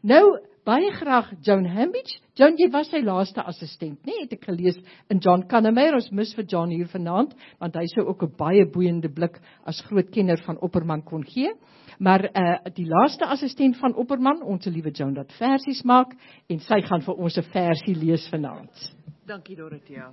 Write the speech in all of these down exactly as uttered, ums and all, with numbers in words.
Nou, baie graag Joan Hambidge. Joan, jy was sy laaste assistent, nee, het ek gelees in John Kannemeyer. Ons mis vir John hier vanaand, want hy sou ook 'n baie boeiende blik as groot kenner van Opperman kon gee. Maar uh, die laaste assistent van Opperman, onze liewe Joan, dat versies maak, en sy gaan vir ons 'n versie lees vanaand. Dankie Dorothea.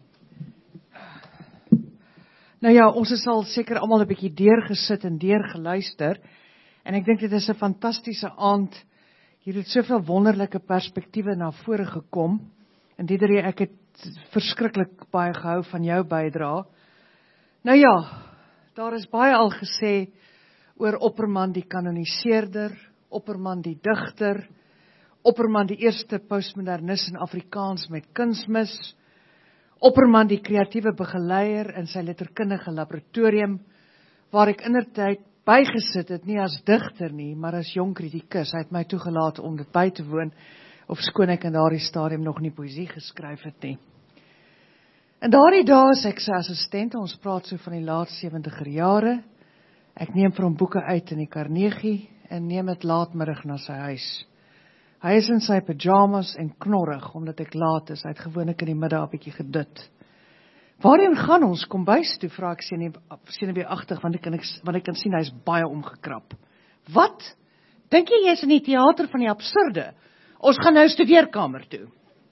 Nou ja, ons is al seker almal 'n bietjie deurgesit en deurgeluister, en ek dink dit is 'n fantastiese aand. Hier het soveel wonderlike perspektiewe na vore gekom, en Diederik, ek het verskriklik baie gehou van jou bydra. Nou ja, daar is baie al gesê oor Opperman die kanoniseerder, Opperman die digter, Opperman die eerste postmodernis in Afrikaans met kunsmis, Opperman die kreatiewe begeleier in sy letterkundige laboratorium, waar ek indertyd bygesit het, nie as digter nie, maar as jong kritikus. Hy het my toegelaat om dit by te woon, ofskoon ek in daardie stadium nog nie poësie geskryf het nie. In daardie dae is ek sy assistent, ons praat so van die laat sewentiger jare. Ek neem vir hom boeke uit in die Carnegie, en neem het laatmiddag na sy huis. Hy is in sy pyjamas en knorrig, omdat ek laat is. Hy het gewoonlik in die middag 'n bietjie gedut. Waarheen gaan ons? Kom bys toe, vra ek senuweeagtig, want ek kan, want ek kan sien, hy is baie omgekrap. Wat? Dink jy, jy is in die theater van die absurde? Ons gaan nou studeerkamer toe.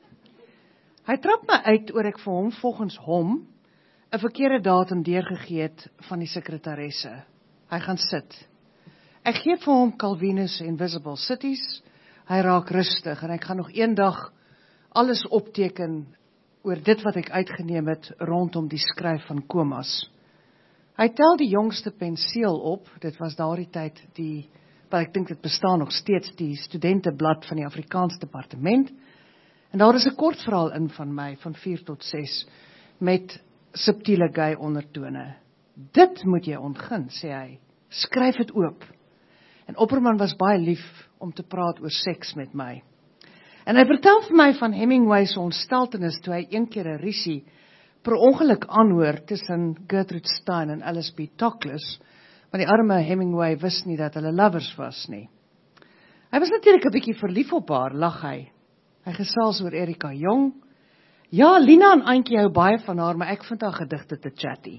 Hy trap my uit oor ek vir hom, volgens hom, 'n verkeerde datum deurgegee het van die sekretaresse. Hy gaan sit. Ek gee vir hom Calvinus Invisible Cities. Hy raak rustig, en ek gaan nog een dag alles opteken oor dit wat ek uitgeneem het rondom die skryf van Comas. Hy tel die jongste penseel op, dit was daardie tyd die, wat ek dink dit bestaan nog steeds, die studenteblad van die Afrikaans departement, en daar is 'n kort verhaal in van my, van vier tot ses, met subtiele gay ondertone. Dit moet jy ontgin, sê hy, skryf het oop. En Opperman was baie lief om te praat oor seks met my. En hy vertel vir my van Hemingway se ontsteltenis toe hy een keer 'n risie per ongeluk aanhoor tussen Gertrude Stein en Alice B. Toklas, want die arme Hemingway wist nie dat hulle lovers was nie. Hy was natuurlik 'n bietjie verlief op haar, lag hy. Hy gesels oor Erika Jong. Ja, Lina en Antjie hou baie van haar, maar ek vind haar gedigte te chatty.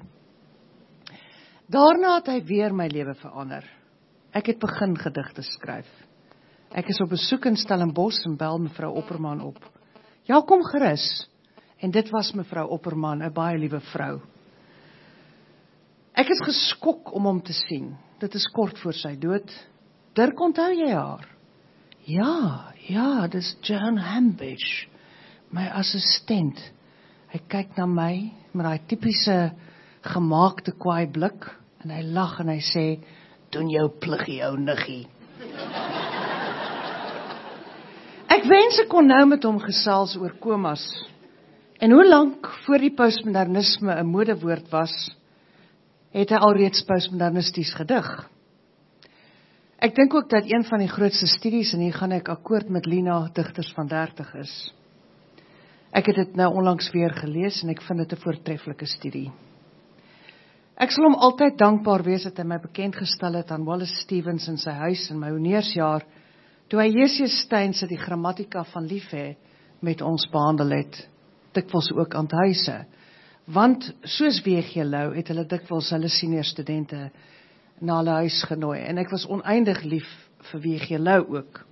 Daarna het hy weer my lewe verander. Ek het begin gedigte skryf. Ek is op besoek in Stellenbosch en bel mevrou Opperman op. Ja, kom gerus. En dit was mevrou Opperman, 'n baie liewe vrou. Ek is geskok om hom te sien. Dit is kort voor sy dood. Dirk, onthou jy haar? Ja, ja, dis Joan Hambidge, my assistent. Hy kyk na my met daai tipiese gemaakte kwaai blik, en hy lag en hy sê, doen jou pliggie, ou niggie. Ek wens ek kon nou met hom gesels oor Comas, en hoe lank voor die postmodernisme 'n modewoord was, het hy alreeds postmodernisties gedig. Ek dink ook dat een van die grootste studies, en hier gaan ek akkoord met Lina, digters van dertig is. Ek het dit nou onlangs weer gelees, en ek vind dit 'n voortreffelike studie. Ek sal hom altyd dankbaar wees dat hy my bekend gestel het aan Wallace Stevens in sy huis in my honeursjaar, toe hy J C Steyn se die grammatika van liefhe met ons behandel het, dikwels ook aan huise. Want soos W G Lou het hulle dikwels hulle senior studente na hulle huis genooi, en ek was oneindig lief vir W G Lou ook.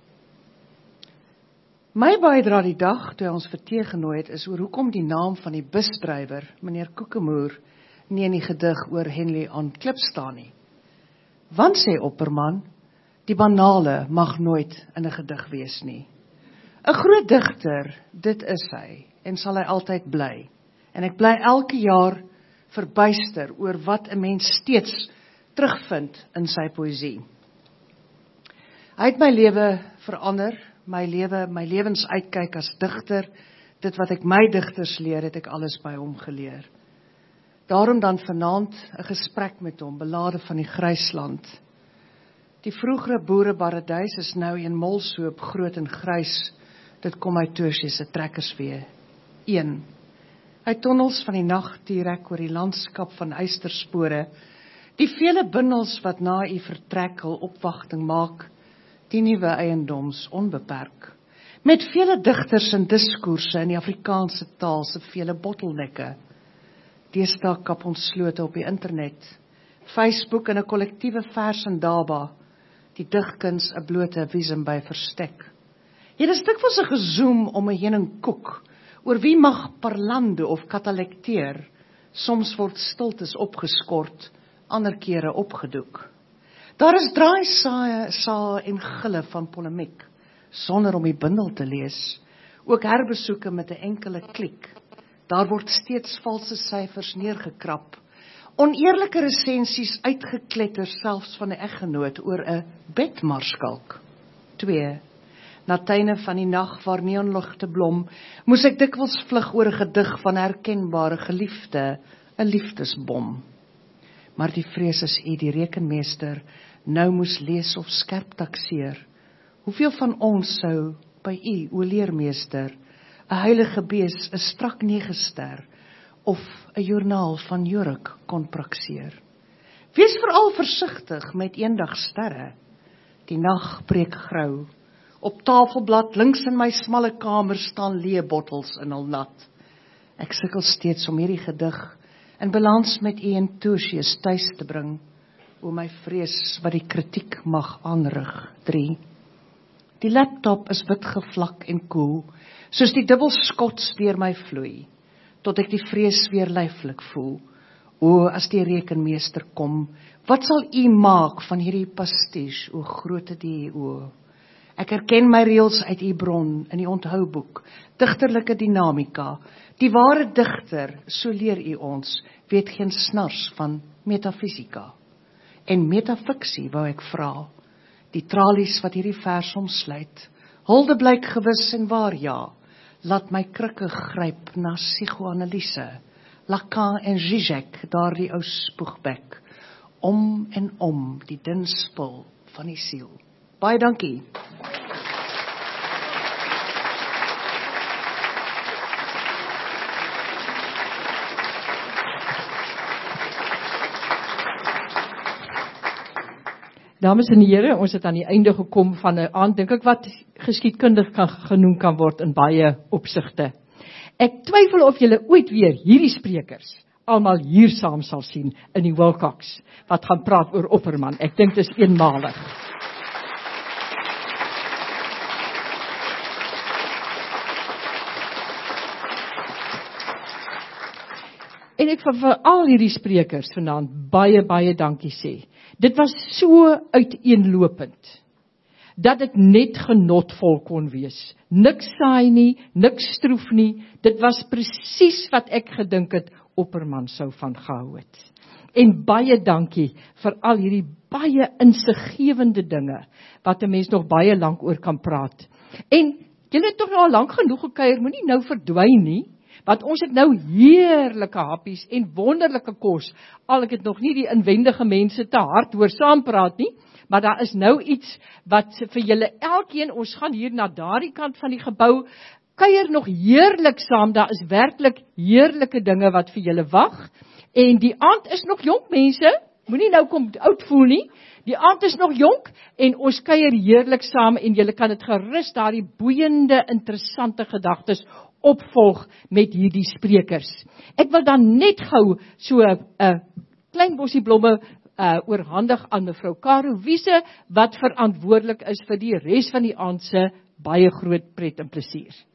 My bydra die dag, toe hy ons vir tee genooi het, is oor hoekom die naam van die busdrywer, meneer Koekemoer, nie in die gedig oor Henley aan klip staan nie. Want, sê Opperman, die banale mag nooit in 'n gedig wees nie. 'n Groot digter, dit is hy, en sal hy altyd bly. En ek bly elke jaar verbuister oor wat 'n mens steeds terugvind in sy poësie. Hy het my lewe verander, my lewe, my lewensuitkyk as digter, dit wat ek my digters leer, het ek alles by hom geleer. Daarom dan vanaand 'n gesprek met hom, belade van die Grysland. Die vroegere boereparadys is nou een molsoop, groot en grys. Dit kom uit Toosje se trekkerswee. een. Uit tonnels van die nag direk oor die landskap van eysterspore, die vele bundels wat na u vertrek hul opwagting maak, die nuwe eiendoms onbeperk. Met vele digters en diskoerse in die Afrikaanse taal se vele bottelnekke. Deesdae kap ons slote op die internet, Facebook en 'n kollektiewe vers en daba, die digkuns 'n blote visum by verstek. Hier is dikwels 'n gezoom om 'n heuningkoek, oor wie mag parlando of katalekteer, soms word stiltes opgeskort, ander kere opgedoek. Daar is draai saaie, saai en gille van polemiek, sonder om die bundel te lees, ook herbesoeke met 'n enkele klik. Daar word steeds valse syfers neergekrap, oneerlike resensies uitgekletter selfs van 'n eggenoot oor 'n bedmarskalk. twee. Na tuine van die nag waar neonligte blom, moes ek dikwels vlug oor 'n gedig van herkenbare geliefde, 'n liefdesbom. Maar die vrees is u die rekenmeester nou moes lees of skerp takseer. Hoeveel van ons sou by u, o leermeester, 'n heilige bees, 'n strak negester, of 'n joernaal van Jurk kon prakseer. Wees veral versigtig met eendag sterre. Die nag breek grou. Op tafelblad links in my smalle kamer staan leebottels in hul nat. Ek sukkel steeds om hierdie gedig in balans met u en Tertius tuis te bring, o my vrees wat die kritiek mag aanrig. drie. Die laptop is wit gevlak en koel, soos die dubbel skots deur my vloei, tot ek die vrees weer lyflik voel. O, as die rekenmeester kom, wat sal u maak van hierdie pastiche, o groote die o? Ek herken my reëls uit u bron in die onthouboek, digterlike dinamika. Die ware digter, so leer u ons, weet geen snars van metafisika. En metafiksie wou ek vra, die tralies wat hierdie vers omsluit, hulde blyk gewis en waar ja, laat my krikke gryp na psigoanalise, Lacan en Zizek, daar die ou spoegbek, om en om die dun spul van die siel. Baie dankie. Dames en here, ons het aan die einde gekom van 'n aand, dink ek, wat geskiedkundig kan genoem kan word in baie opsigte. Ek twyfel of julle ooit weer hierdie sprekers almal hier saam sal sien in die Wilcox wat gaan praat oor Opperman. Ek dink dit is eenmalig. En ek vir, vir al hierdie sprekers vanaand baie, baie dankie sê. Dit was so uiteenlopend, dat dit net genotvol kon wees. Niks saai nie, niks stroef nie, dit was presies wat ek gedink het Opperman sou van gehou het. En baie dankie vir al hierdie baie insiggewende dinge, wat 'n mens nog baie lank oor kan praat. En julle het toch nou al lank genoeg gekuier, moenie nou verdwyn nie, want ons het nou heerlike happies en wonderlike kos, al ek het nog nie die inwendige mense te hard hoor saampraat nie, maar daar is nou iets wat vir julle elkeen, ons gaan hier na daardie kant van die gebou, kuier nog heerlik saam, daar is werklik heerlike dinge wat vir julle wag, en die aand is nog jonk mense, moenie nou kom oud voel nie, die aand is nog jonk, en ons kuier heerlik saam, en julle kan dit gerus daardie boeiende, interessante gedagtes opvolg met hierdie sprekers. Ek wil dan net gou so 'n uh, klein bossie blomme uh, oorhandig aan mevrou Caro Wiese, wat verantwoordelik is vir die res van die aand se baie groot pret en plesier.